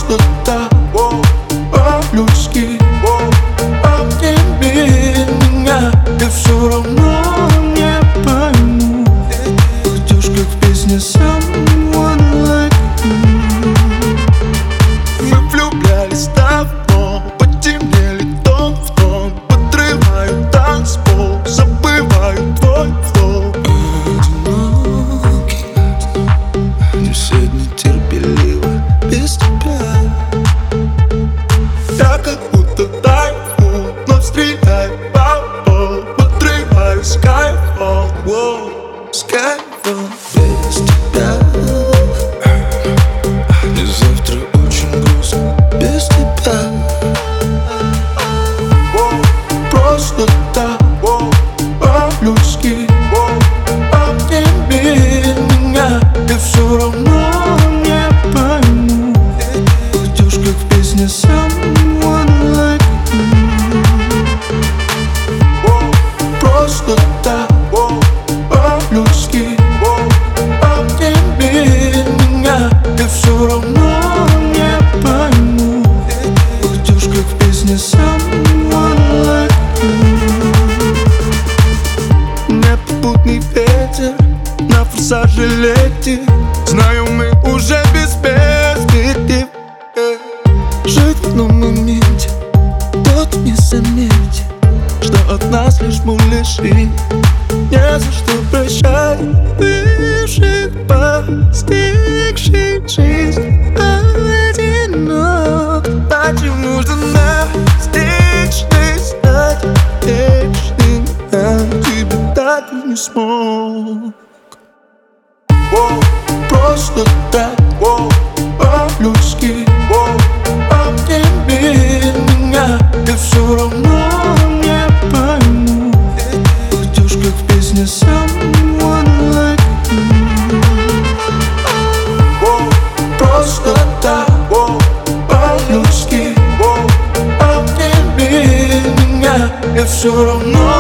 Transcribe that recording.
просто так, по-людски. Обними меня, и все равно не пойму. Идешь как в песне Someone Like You. Мы влюблялись давно, потемнели тон в тон. Подрываю танцпол, забываю твой флоу. Одинокий, не сегодня терпеливо без тебя. Я как будто тайфун, но стреляю по полу. Подрываю Skyfall, Skyfall без тебя. Мне завтра очень грустно без тебя. Просто так, по-людски. Обними меня, и все равно не пойму. Идешь как в песне Someone Like You. Просто так, по-людски. Обними меня, и все равно не пойму. Идешь как в песне Someone Like You. Непопутный ветер на форсаже летит. Знаю, мы уже без перспектив. Жить в одном моменте, тот не заметит, что от нас лишь муляжи. Не за что прощать бывших, постигших жизнь одинок. Зачем нужно настичный стать вечным? Я тебя так и не смог. Просто так, по-людски. Обними меня, и все равно не пойму. Идешь как в песне Someone Like You. Просто так, по-людски. Обними меня, и все равно